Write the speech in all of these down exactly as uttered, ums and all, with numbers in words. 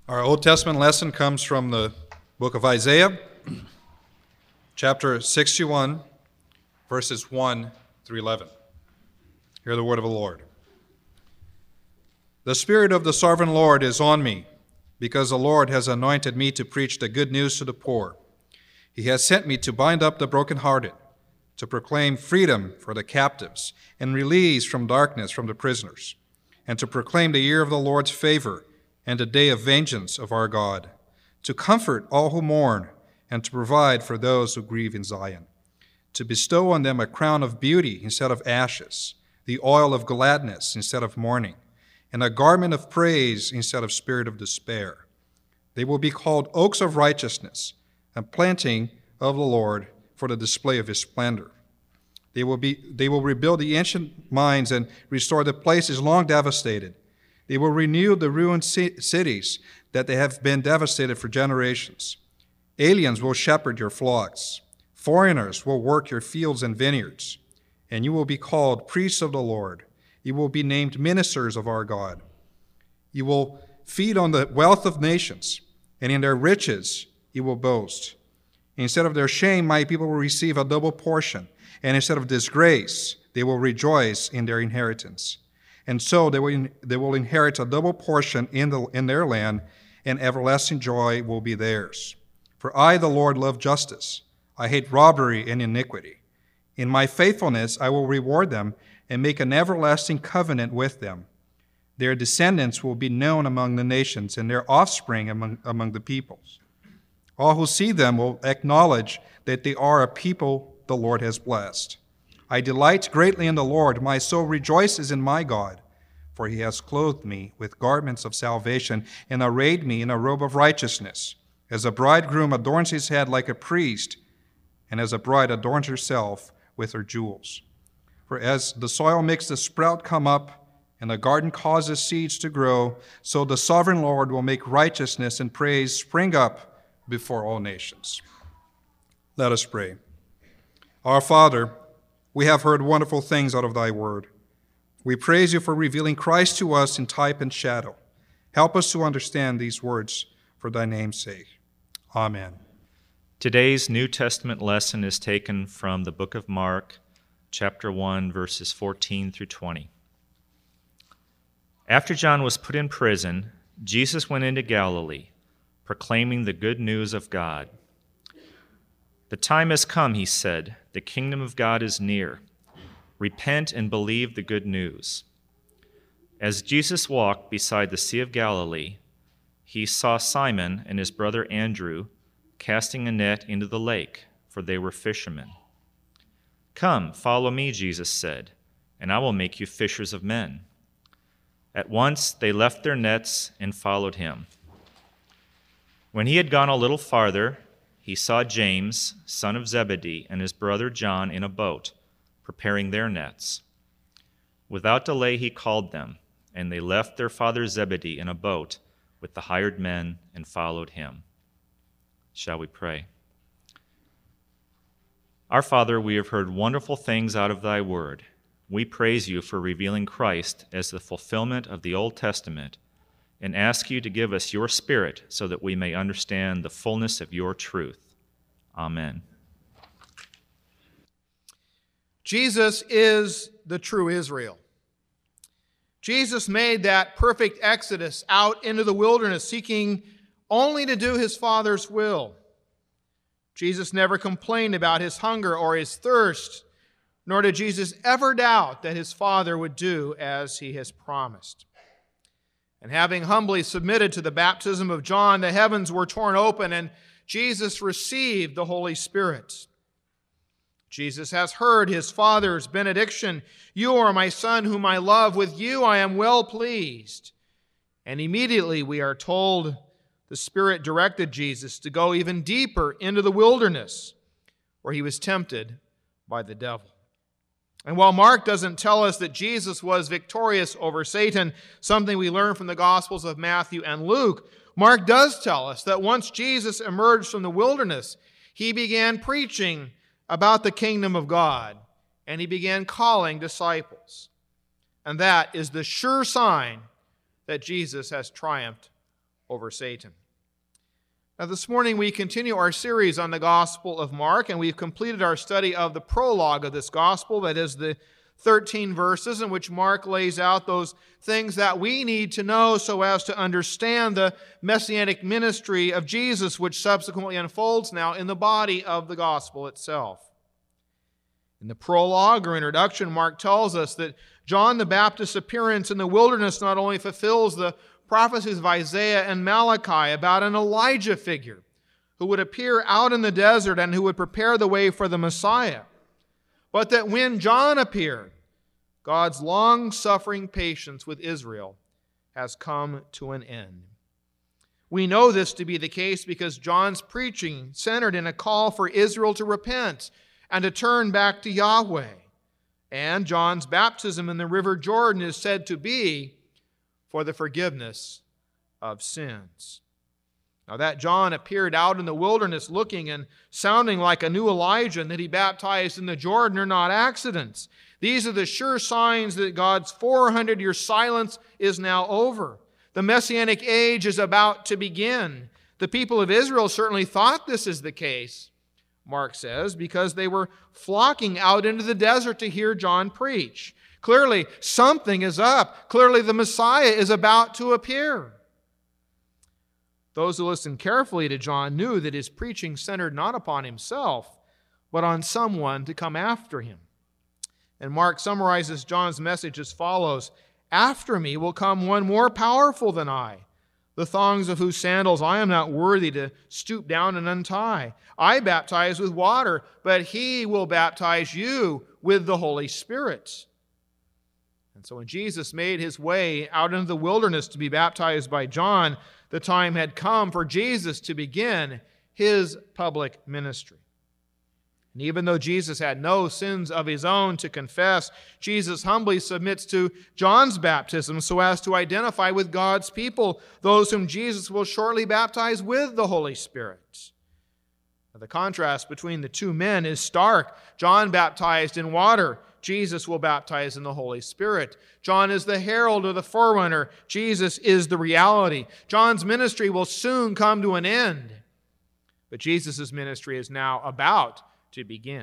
Our Old Testament lesson comes from the book of Isaiah, chapter sixty-one, verses one through eleven. Hear the word of the Lord. The Spirit of the Sovereign Lord is on me, because the Lord has anointed me to preach the good news to the poor. He has sent me to bind up the brokenhearted, to proclaim freedom for the captives, and release from darkness from the prisoners, and to proclaim the year of the Lord's favor and the day of vengeance of our God, to comfort all who mourn, and to provide for those who grieve in Zion, to bestow on them a crown of beauty instead of ashes, the oil of gladness instead of mourning, and a garment of praise instead of spirit of despair. They will be called oaks of righteousness, a planting of the Lord for the display of his splendor. They will be, they will rebuild the ancient mines and restore the places long devastated. They will renew the ruined cities that they have been devastated for generations. Aliens will shepherd your flocks. Foreigners will work your fields and vineyards. And you will be called priests of the Lord. You will be named ministers of our God. You will feed on the wealth of nations, and in their riches you will boast. Instead of their shame, my people will receive a double portion, and instead of disgrace, they will rejoice in their inheritance. And so they will, they will inherit a double portion in, the, in their land, and everlasting joy will be theirs. For I, the Lord, love justice. I hate robbery and iniquity. In my faithfulness I will reward them and make an everlasting covenant with them. Their descendants will be known among the nations, and their offspring among, among the peoples. All who see them will acknowledge that they are a people the Lord has blessed. I delight greatly in the Lord. My soul rejoices in my God, for he has clothed me with garments of salvation and arrayed me in a robe of righteousness, as a bridegroom adorns his head like a priest, and as a bride adorns herself with her jewels. For as the soil makes the sprout come up, and the garden causes seeds to grow, so the sovereign Lord will make righteousness and praise spring up before all nations. Let us pray. Our Father, we have heard wonderful things out of thy word. We praise you for revealing Christ to us in type and shadow. Help us to understand these words for thy name's sake. Amen. Today's New Testament lesson is taken from the book of Mark, chapter one, verses fourteen through twenty. After John was put in prison, Jesus went into Galilee, proclaiming the good news of God. The time has come, he said. The kingdom of God is near. Repent and believe the good news. As Jesus walked beside the Sea of Galilee, he saw Simon and his brother Andrew casting a net into the lake, for they were fishermen. Come, follow me, Jesus said, and I will make you fishers of men. At once they left their nets and followed him. When he had gone a little farther, he saw James, son of Zebedee, and his brother John in a boat, preparing their nets. Without delay he called them, and they left their father Zebedee in a boat with the hired men and followed him. Shall we pray? Our Father, we have heard wonderful things out of thy word. We praise you for revealing Christ as the fulfillment of the Old Testament, and ask you to give us your Spirit so that we may understand the fullness of your truth. Amen. Jesus is the true Israel. Jesus made that perfect exodus out into the wilderness, seeking only to do his Father's will. Jesus never complained about his hunger or his thirst, nor did Jesus ever doubt that his Father would do as he has promised. And having humbly submitted to the baptism of John, the heavens were torn open, and Jesus received the Holy Spirit. Jesus has heard his Father's benediction, "You are my Son whom I love. With you I am well pleased." And immediately we are told the Spirit directed Jesus to go even deeper into the wilderness, where he was tempted by the devil. And while Mark doesn't tell us that Jesus was victorious over Satan, something we learn from the Gospels of Matthew and Luke, Mark does tell us that once Jesus emerged from the wilderness, he began preaching about the kingdom of God, and he began calling disciples. And that is the sure sign that Jesus has triumphed over Satan. Now, this morning we continue our series on the Gospel of Mark, and we've completed our study of the prologue of this Gospel, that is the thirteen verses in which Mark lays out those things that we need to know so as to understand the messianic ministry of Jesus, which subsequently unfolds now in the body of the Gospel itself. In the prologue or introduction, Mark tells us that John the Baptist's appearance in the wilderness not only fulfills the prophecies of Isaiah and Malachi about an Elijah figure who would appear out in the desert and who would prepare the way for the Messiah, but that when John appeared, God's long-suffering patience with Israel has come to an end. We know this to be the case because John's preaching centered in a call for Israel to repent and to turn back to Yahweh. And John's baptism in the river Jordan is said to be for the forgiveness of sins. Now that John appeared out in the wilderness looking and sounding like a new Elijah and that he baptized in the Jordan are not accidents. These are the sure signs that God's four hundred year silence is now over. The Messianic age is about to begin. The people of Israel certainly thought this is the case, Mark says, because they were flocking out into the desert to hear John preach. Clearly, something is up. Clearly, the Messiah is about to appear. Those who listened carefully to John knew that his preaching centered not upon himself, but on someone to come after him. And Mark summarizes John's message as follows: "After me will come one more powerful than I, the thongs of whose sandals I am not worthy to stoop down and untie. I baptize with water, but he will baptize you with the Holy Spirit." And so when Jesus made his way out into the wilderness to be baptized by John, the time had come for Jesus to begin his public ministry. And even though Jesus had no sins of his own to confess, Jesus humbly submits to John's baptism so as to identify with God's people, those whom Jesus will shortly baptize with the Holy Spirit. Now, the contrast between the two men is stark. John baptized in water. Jesus will baptize in the Holy Spirit. John is the herald or the forerunner. Jesus is the reality. John's ministry will soon come to an end, but Jesus' ministry is now about to begin.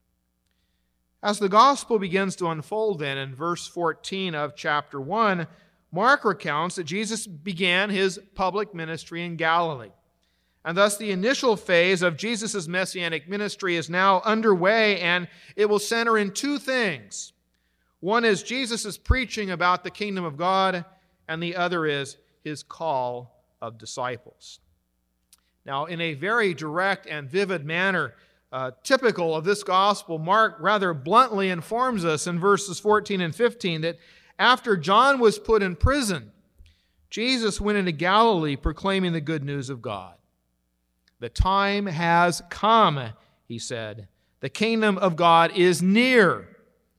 As the gospel begins to unfold then in verse fourteen of chapter one, Mark recounts that Jesus began his public ministry in Galilee. And thus the initial phase of Jesus' messianic ministry is now underway, and it will center in two things. One is Jesus' preaching about the kingdom of God, and the other is his call of disciples. Now, in a very direct and vivid manner, uh, typical of this gospel, Mark rather bluntly informs us in verses fourteen and fifteen that after John was put in prison, Jesus went into Galilee proclaiming the good news of God. "The time has come," he said. "The kingdom of God is near.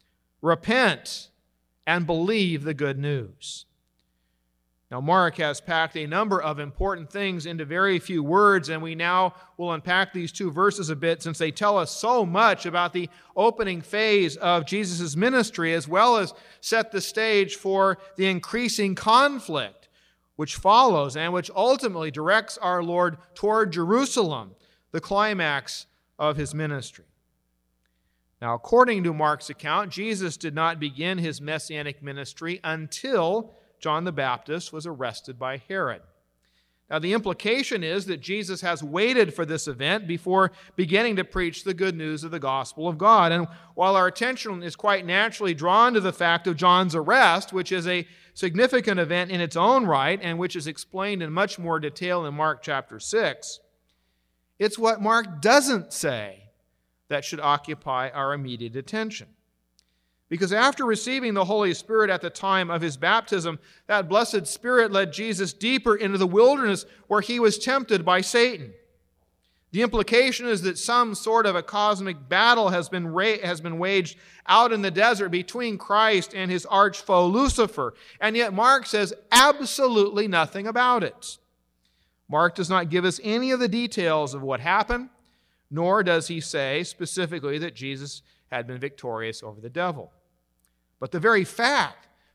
Repent and believe the good news." Now, Mark has packed a number of important things into very few words, and we now will unpack these two verses a bit since they tell us so much about the opening phase of Jesus' ministry, as well as set the stage for the increasing conflict which follows and which ultimately directs our Lord toward Jerusalem, the climax of his ministry. Now, according to Mark's account, Jesus did not begin his messianic ministry until John the Baptist was arrested by Herod. Now, the implication is that Jesus has waited for this event before beginning to preach the good news of the gospel of God. And while our attention is quite naturally drawn to the fact of John's arrest, which is a significant event in its own right and which is explained in much more detail in Mark chapter six, it's what Mark doesn't say that should occupy our immediate attention. Because after receiving the Holy Spirit at the time of his baptism, that blessed Spirit led Jesus deeper into the wilderness where he was tempted by Satan. The implication is that some sort of a cosmic battle has been, ra- has been waged out in the desert between Christ and his arch foe Lucifer. And yet Mark says absolutely nothing about it. Mark does not give us any of the details of what happened, nor does he say specifically that Jesus had been victorious over the devil. But the very fact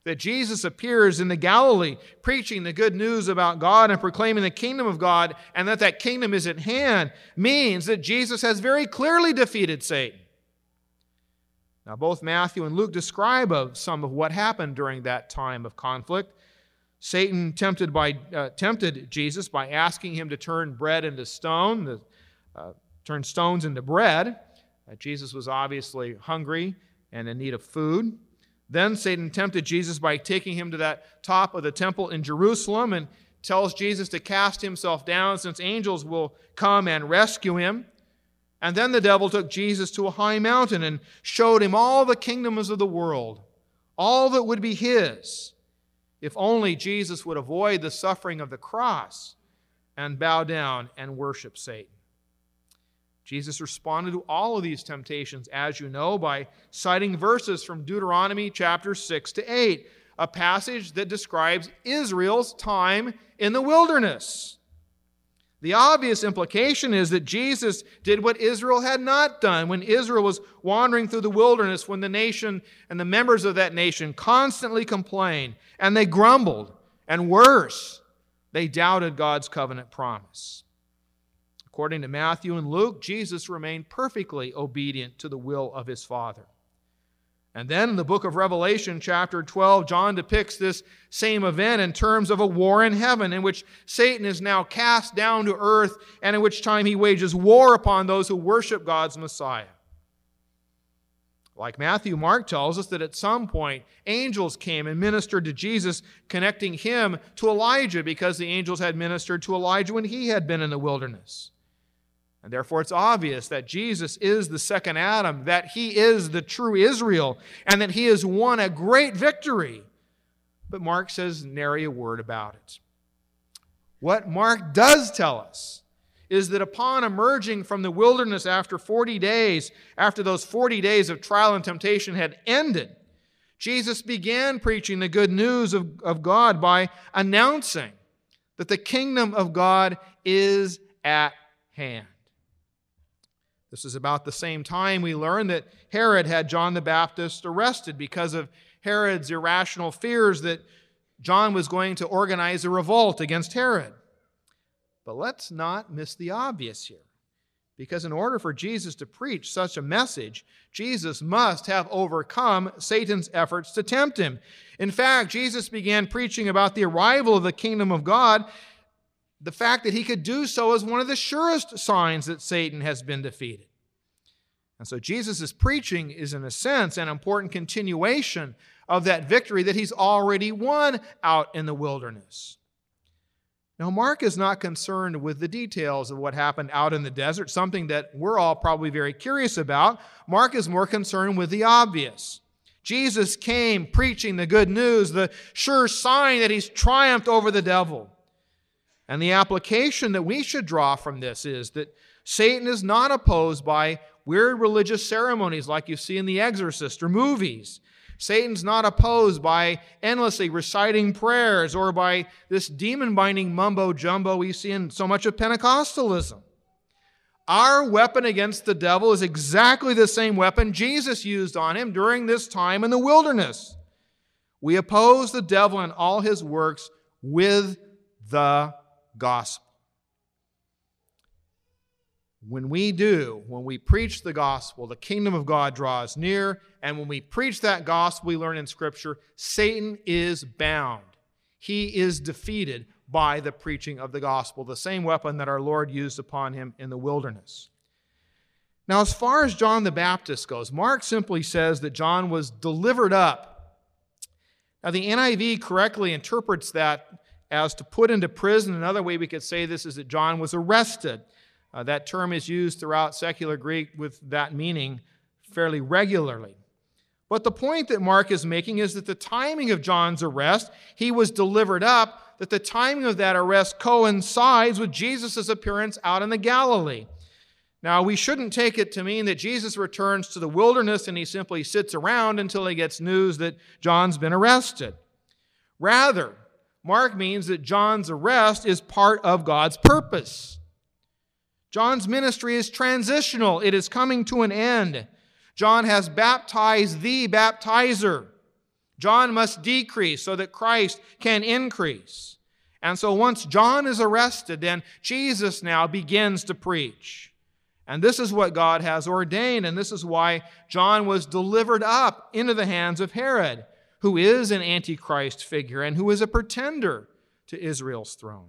that Jesus appears in the Galilee, preaching the good news about God and proclaiming the kingdom of God, and that that kingdom is at hand, means that Jesus has very clearly defeated Satan. Now, both Matthew and Luke describe of some of what happened during that time of conflict. Satan tempted, by, uh, tempted Jesus by asking him to turn bread into stone, the, uh, turn stones into bread. Uh, Jesus was obviously hungry and in need of food. Then Satan tempted Jesus by taking him to that top of the temple in Jerusalem and tells Jesus to cast himself down since angels will come and rescue him. And then the devil took Jesus to a high mountain and showed him all the kingdoms of the world, all that would be his, if only Jesus would avoid the suffering of the cross and bow down and worship Satan. Jesus responded to all of these temptations, as you know, by citing verses from Deuteronomy chapter six to eight, a passage that describes Israel's time in the wilderness. The obvious implication is that Jesus did what Israel had not done when Israel was wandering through the wilderness, when the nation and the members of that nation constantly complained, and they grumbled, and worse, they doubted God's covenant promise. According to Matthew and Luke, Jesus remained perfectly obedient to the will of his Father. And then in the book of Revelation, chapter twelve, John depicts this same event in terms of a war in heaven in which Satan is now cast down to earth and in which time he wages war upon those who worship God's Messiah. Like Matthew, Mark tells us that at some point, angels came and ministered to Jesus, connecting him to Elijah because the angels had ministered to Elijah when he had been in the wilderness. And therefore it's obvious that Jesus is the second Adam, that he is the true Israel, and that he has won a great victory. But Mark says nary a word about it. What Mark does tell us is that upon emerging from the wilderness after forty days, after those forty days of trial and temptation had ended, Jesus began preaching the good news of, of God by announcing that the kingdom of God is at hand. This is about the same time we learn that Herod had John the Baptist arrested because of Herod's irrational fears that John was going to organize a revolt against Herod. But let's not miss the obvious here, because in order for Jesus to preach such a message, Jesus must have overcome Satan's efforts to tempt him. In fact, Jesus began preaching about the arrival of the kingdom of God. The fact that he could do so is one of the surest signs that Satan has been defeated. And so Jesus' preaching is, in a sense, an important continuation of that victory that he's already won out in the wilderness. Now, Mark is not concerned with the details of what happened out in the desert, something that we're all probably very curious about. Mark is more concerned with the obvious. Jesus came preaching the good news, the sure sign that he's triumphed over the devil. And the application that we should draw from this is that Satan is not opposed by weird religious ceremonies like you see in The Exorcist or movies. Satan's not opposed by endlessly reciting prayers or by this demon-binding mumbo-jumbo we see in so much of Pentecostalism. Our weapon against the devil is exactly the same weapon Jesus used on him during this time in the wilderness. We oppose the devil and all his works with the gospel. When we do, when we preach the gospel, the kingdom of God draws near, and when we preach that gospel, we learn in Scripture, Satan is bound. He is defeated by the preaching of the gospel, the same weapon that our Lord used upon him in the wilderness. Now, as far as John the Baptist goes, Mark simply says that John was delivered up. Now, the N I V correctly interprets that as to put into prison. Another way we could say this is that John was arrested. Uh, that term is used throughout secular Greek with that meaning fairly regularly. But the point that Mark is making is that the timing of John's arrest, he was delivered up, that the timing of that arrest coincides with Jesus' appearance out in the Galilee. Now, we shouldn't take it to mean that Jesus returns to the wilderness and he simply sits around until he gets news that John's been arrested. Rather, Mark means that John's arrest is part of God's purpose. John's ministry is transitional. It is coming to an end. John has baptized the baptizer. John must decrease so that Christ can increase. And so once John is arrested, then Jesus now begins to preach. And this is what God has ordained, and this is why John was delivered up into the hands of Herod, who is an antichrist figure and who is a pretender to Israel's throne.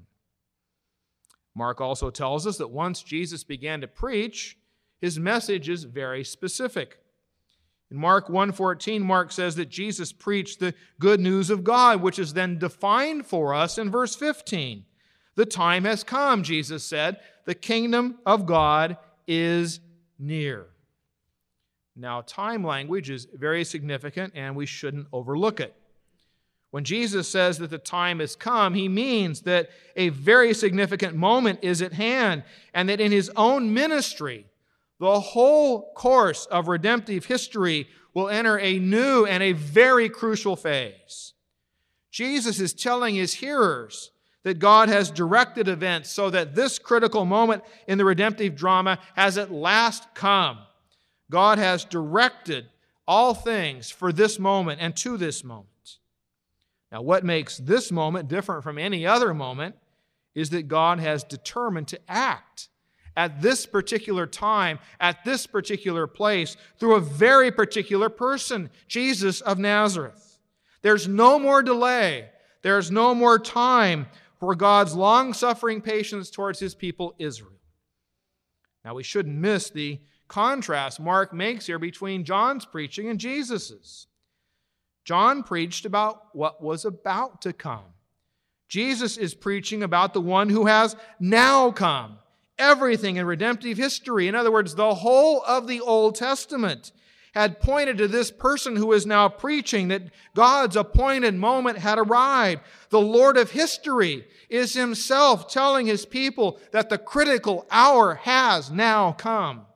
Mark also tells us that once Jesus began to preach, his message is very specific. In Mark one fourteen, Mark says that Jesus preached the good news of God, which is then defined for us in verse fifteen. The time has come, Jesus said. The kingdom of God is near. Now, time language is very significant, and we shouldn't overlook it. When Jesus says that the time has come, he means that a very significant moment is at hand, and that in his own ministry, the whole course of redemptive history will enter a new and a very crucial phase. Jesus is telling his hearers that God has directed events so that this critical moment in the redemptive drama has at last come. God has directed all things for this moment and to this moment. Now, what makes this moment different from any other moment is that God has determined to act at this particular time, at this particular place, through a very particular person, Jesus of Nazareth. There's no more delay. There's no more time for God's long-suffering patience towards his people, Israel. Now, we shouldn't miss the contrast Mark makes here between John's preaching and Jesus's. John preached about what was about to come. Jesus is preaching about the one who has now come. Everything in redemptive history, in other words, the whole of the Old Testament, had pointed to this person who is now preaching that God's appointed moment had arrived. The Lord of history is himself telling his people that the critical hour has now come.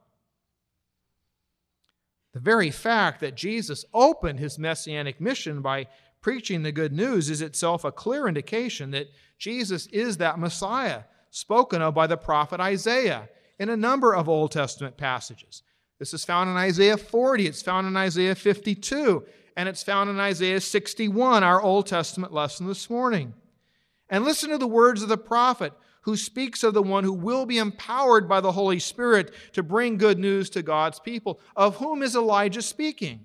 The very fact that Jesus opened his messianic mission by preaching the good news is itself a clear indication that Jesus is that Messiah spoken of by the prophet Isaiah in a number of Old Testament passages. This is found in Isaiah forty, it's found in Isaiah fifty-two, and it's found in Isaiah sixty-one, our Old Testament lesson this morning. And listen to the words of the prophet who speaks of the one who will be empowered by the Holy Spirit to bring good news to God's people. Of whom is Elijah speaking?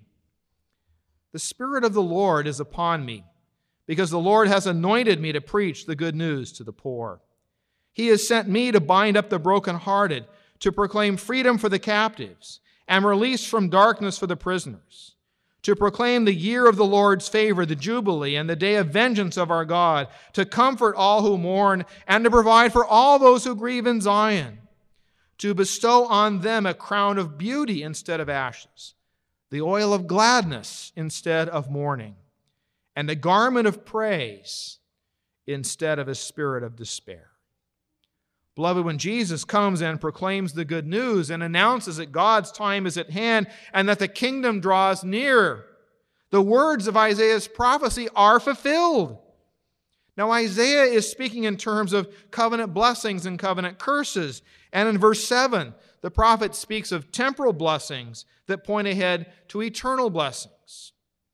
The Spirit of the Lord is upon me, because the Lord has anointed me to preach the good news to the poor. He has sent me to bind up the brokenhearted, to proclaim freedom for the captives, and release from darkness for the prisoners, to proclaim the year of the Lord's favor, the Jubilee, and the day of vengeance of our God, to comfort all who mourn, and to provide for all those who grieve in Zion, to bestow on them a crown of beauty instead of ashes, the oil of gladness instead of mourning, and the garment of praise instead of a spirit of despair. Beloved, when Jesus comes and proclaims the good news and announces that God's time is at hand and that the kingdom draws near, the words of Isaiah's prophecy are fulfilled. Now, Isaiah is speaking in terms of covenant blessings and covenant curses. And in verse seven, the prophet speaks of temporal blessings that point ahead to eternal blessings.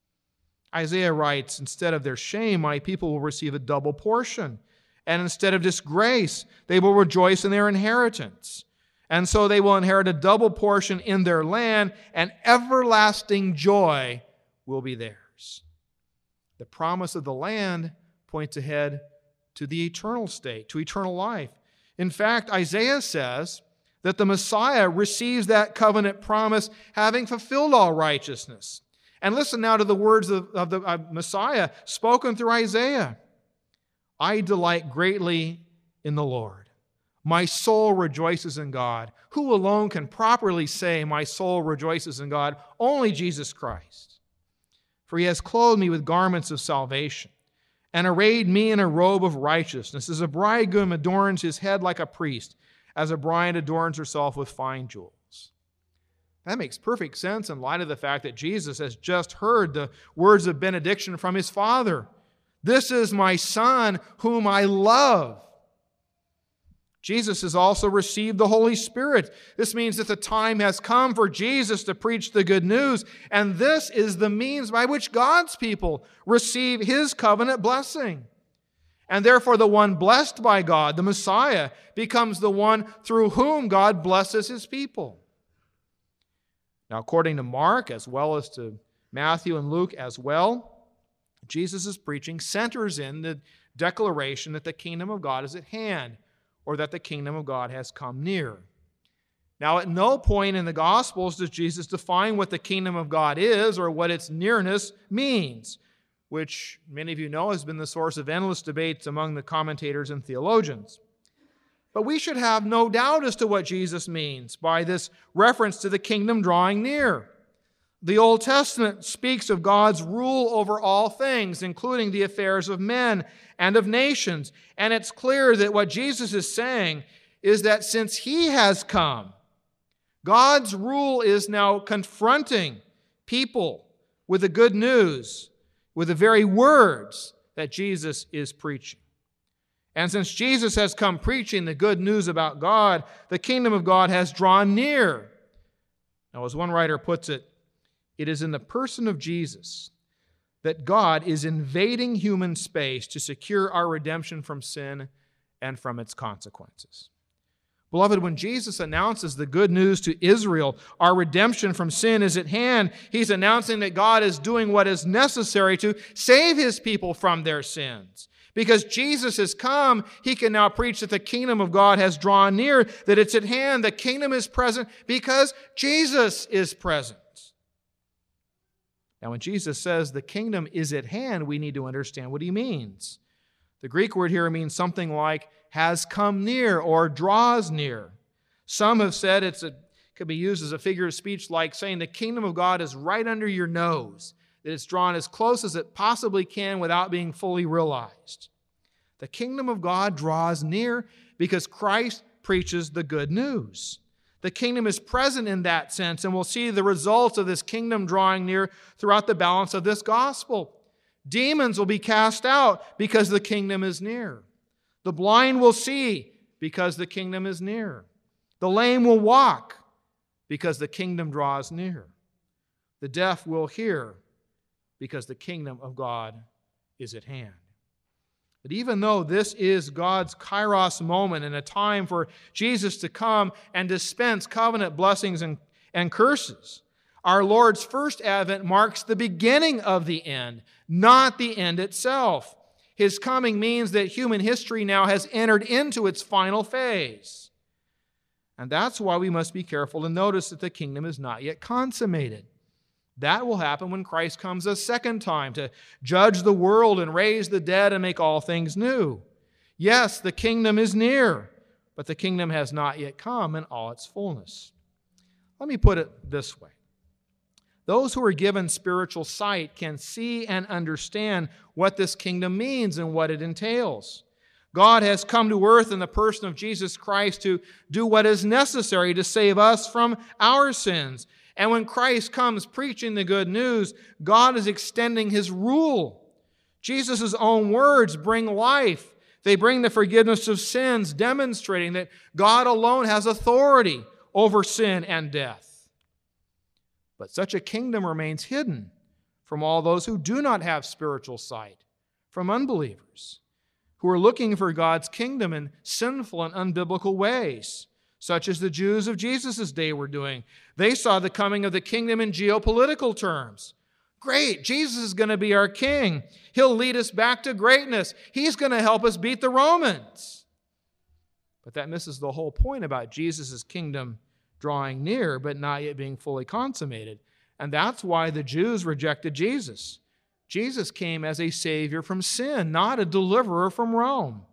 Isaiah writes, instead of their shame, my people will receive a double portion. And instead of disgrace, they will rejoice in their inheritance. And so they will inherit a double portion in their land, and everlasting joy will be theirs. The promise of the land points ahead to the eternal state, to eternal life. In fact, Isaiah says that the Messiah receives that covenant promise having fulfilled all righteousness. And listen now to the words of, of the uh, Messiah spoken through Isaiah. I delight greatly in the Lord. My soul rejoices in God. Who alone can properly say, my soul rejoices in God? Only Jesus Christ. For he has clothed me with garments of salvation and arrayed me in a robe of righteousness, as a bridegroom adorns his head like a priest, as a bride adorns herself with fine jewels. That makes perfect sense in light of the fact that Jesus has just heard the words of benediction from his Father. This is my Son whom I love. Jesus has also received the Holy Spirit. This means that the time has come for Jesus to preach the good news, and this is the means by which God's people receive His covenant blessing. And therefore, the one blessed by God, the Messiah, becomes the one through whom God blesses His people. Now, according to Mark, as well as to Matthew and Luke as well, Jesus' preaching centers in the declaration that the kingdom of God is at hand, or that the kingdom of God has come near. Now, at no point in the Gospels does Jesus define what the kingdom of God is or what its nearness means, which many of you know has been the source of endless debates among the commentators and theologians. But we should have no doubt as to what Jesus means by this reference to the kingdom drawing near. The Old Testament speaks of God's rule over all things, including the affairs of men and of nations. And it's clear that what Jesus is saying is that since He has come, God's rule is now confronting people with the good news, with the very words that Jesus is preaching. And since Jesus has come preaching the good news about God, the kingdom of God has drawn near. Now, as one writer puts it, it is in the person of Jesus that God is invading human space to secure our redemption from sin and from its consequences. Beloved, when Jesus announces the good news to Israel, our redemption from sin is at hand, He's announcing that God is doing what is necessary to save His people from their sins. Because Jesus has come, He can now preach that the kingdom of God has drawn near, that it's at hand, the kingdom is present because Jesus is present. Now, when Jesus says the kingdom is at hand, we need to understand what He means. The Greek word here means something like has come near or draws near. Some have said it's a, could be used as a figure of speech like saying the kingdom of God is right under your nose, that it's drawn as close as it possibly can without being fully realized. The kingdom of God draws near because Christ preaches the good news. The kingdom is present in that sense, and we'll see the results of this kingdom drawing near throughout the balance of this gospel. Demons will be cast out because the kingdom is near. The blind will see because the kingdom is near. The lame will walk because the kingdom draws near. The deaf will hear because the kingdom of God is at hand. But even though this is God's kairos moment and a time for Jesus to come and dispense covenant blessings and, and curses, our Lord's first advent marks the beginning of the end, not the end itself. His coming means that human history now has entered into its final phase. And that's why we must be careful to notice that the kingdom is not yet consummated. That will happen when Christ comes a second time to judge the world and raise the dead and make all things new. Yes, the kingdom is near, but the kingdom has not yet come in all its fullness. Let me put it this way. Those who are given spiritual sight can see and understand what this kingdom means and what it entails. God has come to earth in the person of Jesus Christ to do what is necessary to save us from our sins. And when Christ comes preaching the good news, God is extending His rule. Jesus' own words bring life. They bring the forgiveness of sins, demonstrating that God alone has authority over sin and death. But such a kingdom remains hidden from all those who do not have spiritual sight, from unbelievers, who are looking for God's kingdom in sinful and unbiblical ways, such as the Jews of Jesus' day were doing. They saw the coming of the kingdom in geopolitical terms. Great, Jesus is going to be our king. He'll lead us back to greatness. He's going to help us beat the Romans. But that misses the whole point about Jesus' kingdom drawing near, but not yet being fully consummated. And that's why the Jews rejected Jesus. Jesus came as a Savior from sin, not a deliverer from Rome.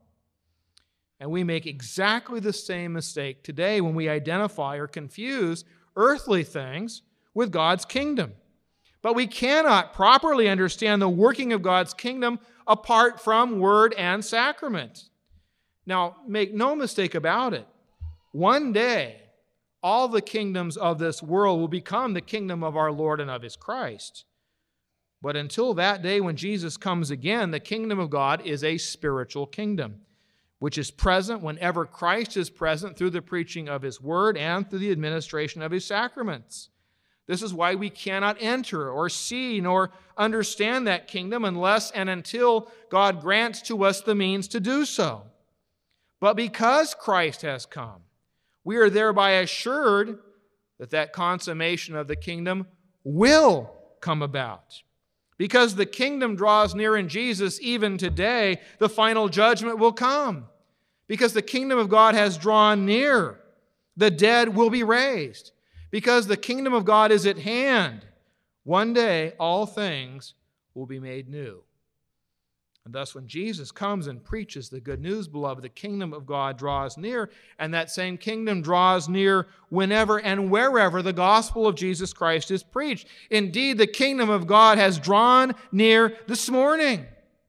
And we make exactly the same mistake today when we identify or confuse earthly things with God's kingdom. But we cannot properly understand the working of God's kingdom apart from word and sacrament. Now, make no mistake about it. One day, all the kingdoms of this world will become the kingdom of our Lord and of His Christ. But until that day when Jesus comes again, the kingdom of God is a spiritual kingdom. which is present whenever Christ is present through the preaching of His Word and through the administration of His sacraments. This is why we cannot enter or see nor understand that kingdom unless and until God grants to us the means to do so. But because Christ has come, we are thereby assured that that consummation of the kingdom will come about. Because the kingdom draws near in Jesus even today, the final judgment will come. Because the kingdom of God has drawn near, the dead will be raised. Because the kingdom of God is at hand, one day all things will be made new. And thus when Jesus comes and preaches the good news, beloved, the kingdom of God draws near, and that same kingdom draws near whenever and wherever the gospel of Jesus Christ is preached. Indeed, the kingdom of God has drawn near this morning.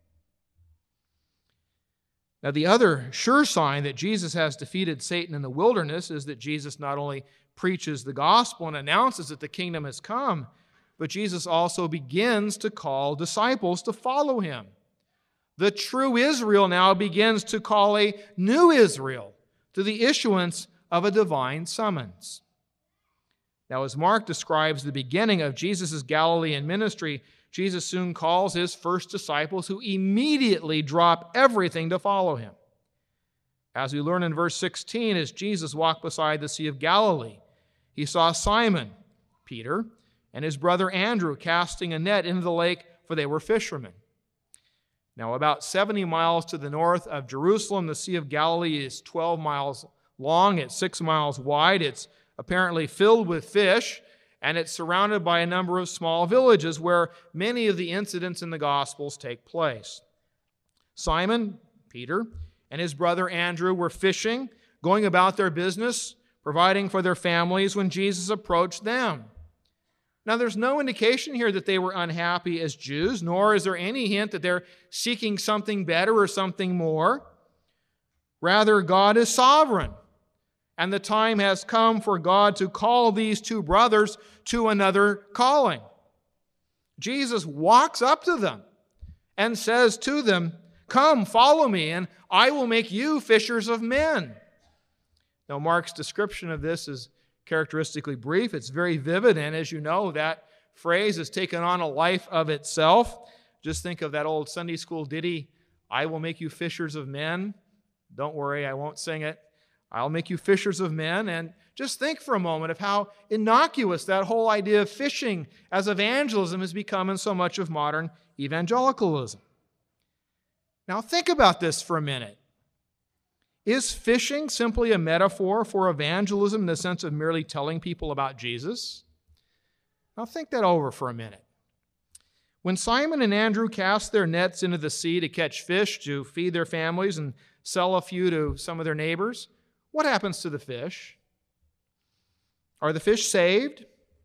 Now, the other sure sign that Jesus has defeated Satan in the wilderness is that Jesus not only preaches the gospel and announces that the kingdom has come, but Jesus also begins to call disciples to follow Him. The true Israel now begins to call a new Israel to the issuance of a divine summons. Now, as Mark describes the beginning of Jesus' Galilean ministry, Jesus soon calls His first disciples who immediately drop everything to follow Him. As we learn in verse sixteen, as Jesus walked beside the Sea of Galilee, He saw Simon, Peter, and his brother Andrew casting a net into the lake, for they were fishermen. Now, about seventy miles to the north of Jerusalem, the Sea of Galilee is twelve miles long. It's six miles wide. It's apparently filled with fish, and it's surrounded by a number of small villages where many of the incidents in the Gospels take place. Simon, Peter, and his brother Andrew were fishing, going about their business, providing for their families when Jesus approached them. Now, there's no indication here that they were unhappy as Jews, nor is there any hint that they're seeking something better or something more. Rather, God is sovereign, and the time has come for God to call these two brothers to another calling. Jesus walks up to them and says to them, "Come, follow me, and I will make you fishers of men." Now, Mark's description of this is characteristically brief. It's very vivid, and as you know, that phrase has taken on a life of itself. Just think of that old Sunday school ditty, "I will make you fishers of men." Don't worry, I won't sing it. I'll make you fishers of men. And just think for a moment of how innocuous that whole idea of fishing as evangelism has become in so much of modern evangelicalism. Now think about this for a minute. Is fishing simply a metaphor for evangelism in the sense of merely telling people about Jesus? Now think that over for a minute. When Simon and Andrew cast their nets into the sea to catch fish, to feed their families and sell a few to some of their neighbors, what happens to the fish? Are the fish saved?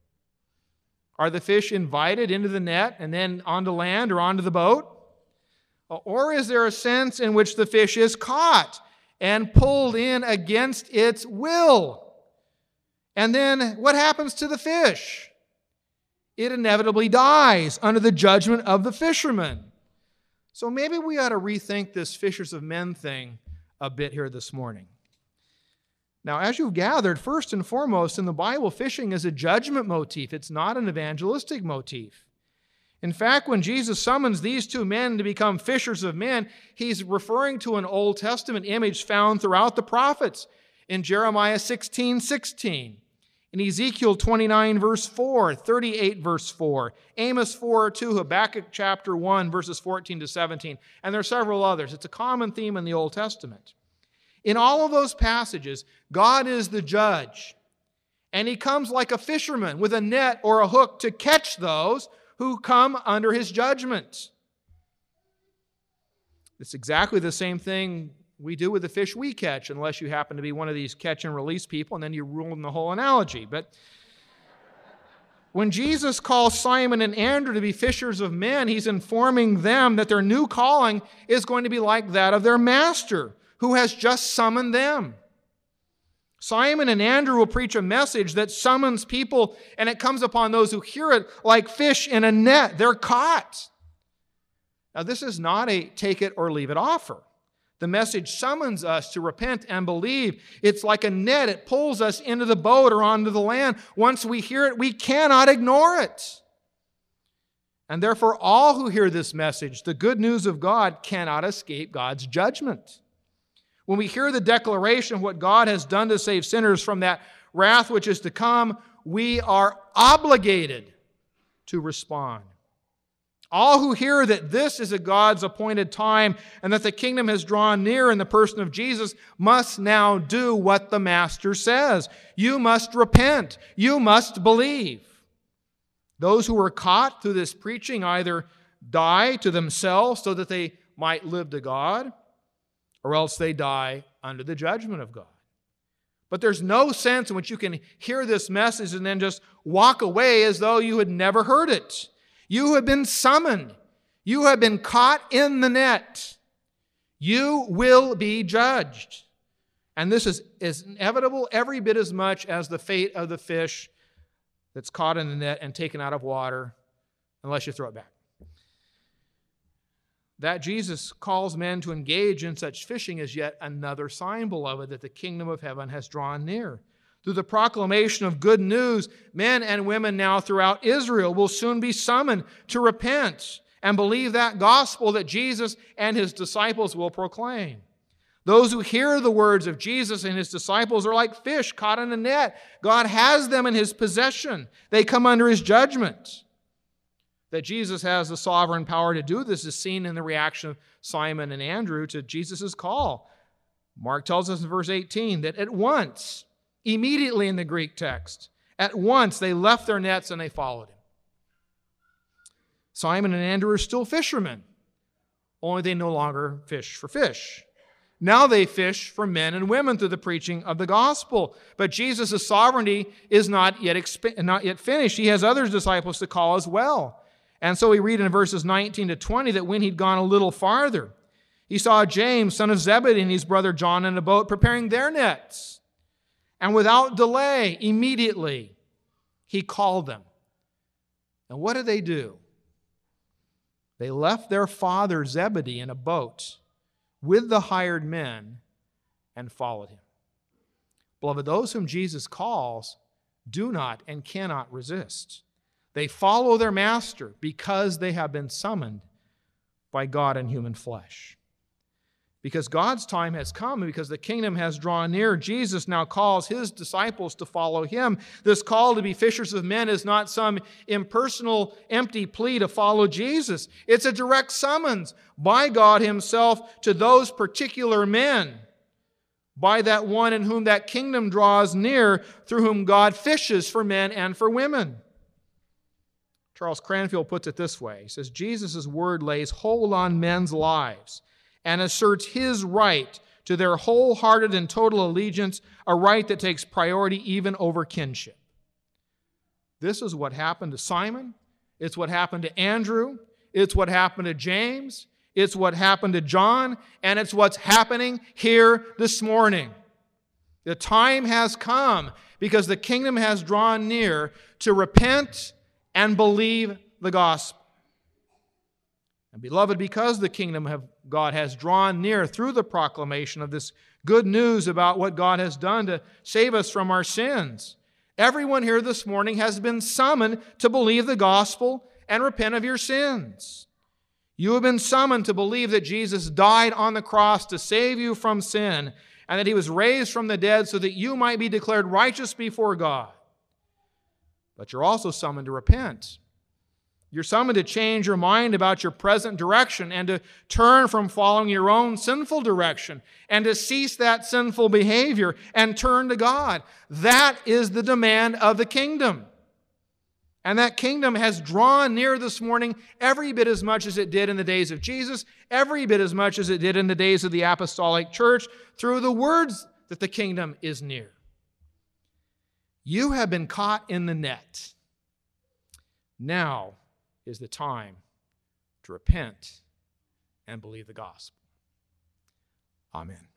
Are the fish invited into the net and then onto land or onto the boat? Or is there a sense in which the fish is caught and pulled in against its will? And then what happens to the fish? It inevitably dies under the judgment of the fishermen. So maybe we ought to rethink this fishers of men thing a bit here this morning. Now, as you've gathered, first and foremost, in the Bible, fishing is a judgment motif. It's not an evangelistic motif. In fact, when Jesus summons these two men to become fishers of men, He's referring to an Old Testament image found throughout the prophets in Jeremiah sixteen sixteen, in Ezekiel twenty-nine verse four, thirty-eight verse four, Amos four two, Habakkuk chapter one verses fourteen to seventeen, and there are several others. It's a common theme in the Old Testament. In all of those passages, God is the judge, and He comes like a fisherman with a net or a hook to catch those who come under His judgment. It's exactly the same thing we do with the fish we catch, unless you happen to be one of these catch and release people, and then you ruin the whole analogy. But when Jesus calls Simon and Andrew to be fishers of men, He's informing them that their new calling is going to be like that of their master, who has just summoned them. Simon and Andrew will preach a message that summons people, and it comes upon those who hear it like fish in a net. They're caught. Now, this is not a take it or leave it offer. The message summons us to repent and believe. It's like a net. It pulls us into the boat or onto the land. Once we hear it, we cannot ignore it. And therefore, all who hear this message, the good news of God, cannot escape God's judgment. When we hear the declaration of what God has done to save sinners from that wrath which is to come, we are obligated to respond. All who hear that this is a God's appointed time and that the kingdom has drawn near in the person of Jesus must now do what the Master says. You must repent. You must believe. Those who were caught through this preaching either die to themselves so that they might live to God, or else they die under the judgment of God. But there's no sense in which you can hear this message and then just walk away as though you had never heard it. You have been summoned. You have been caught in the net. You will be judged. And this is, is inevitable every bit as much as the fate of the fish that's caught in the net and taken out of water, unless you throw it back. That Jesus calls men to engage in such fishing is yet another sign, beloved, that the kingdom of heaven has drawn near. Through the proclamation of good news, men and women now throughout Israel will soon be summoned to repent and believe that gospel that Jesus and his disciples will proclaim. Those who hear the words of Jesus and his disciples are like fish caught in a net. God has them in his possession. They come under his judgment. That Jesus has the sovereign power to do this is seen in the reaction of Simon and Andrew to Jesus' call. Mark tells us in verse eighteen that at once, immediately in the Greek text, at once they left their nets and they followed him. Simon and Andrew are still fishermen, only they no longer fish for fish. Now they fish for men and women through the preaching of the gospel. But Jesus' sovereignty is not yet, exp- not yet finished. He has other disciples to call as well. And so we read in verses nineteen to twenty that when he'd gone a little farther, he saw James, son of Zebedee, and his brother John in a boat preparing their nets. And without delay, immediately, he called them. And what did they do? They left their father Zebedee in a boat with the hired men and followed him. Beloved, those whom Jesus calls do not and cannot resist. They follow their master because they have been summoned by God in human flesh. Because God's time has come and because the kingdom has drawn near, Jesus now calls his disciples to follow him. This call to be fishers of men is not some impersonal, empty plea to follow Jesus. It's a direct summons by God himself to those particular men, by that one in whom that kingdom draws near, through whom God fishes for men and for women. Charles Cranfield puts it this way. He says, Jesus' word lays hold on men's lives and asserts his right to their wholehearted and total allegiance, a right that takes priority even over kinship. This is what happened to Simon. It's what happened to Andrew. It's what happened to James. It's what happened to John. And it's what's happening here this morning. The time has come because the kingdom has drawn near to repent and believe the gospel. And beloved, because the kingdom of God has drawn near through the proclamation of this good news about what God has done to save us from our sins, everyone here this morning has been summoned to believe the gospel and repent of your sins. You have been summoned to believe that Jesus died on the cross to save you from sin and that he was raised from the dead so that you might be declared righteous before God. But you're also summoned to repent. You're summoned to change your mind about your present direction and to turn from following your own sinful direction and to cease that sinful behavior and turn to God. That is the demand of the kingdom. And that kingdom has drawn near this morning every bit as much as it did in the days of Jesus, every bit as much as it did in the days of the apostolic church, through the words that the kingdom is near. You have been caught in the net. Now is the time to repent and believe the gospel. Amen.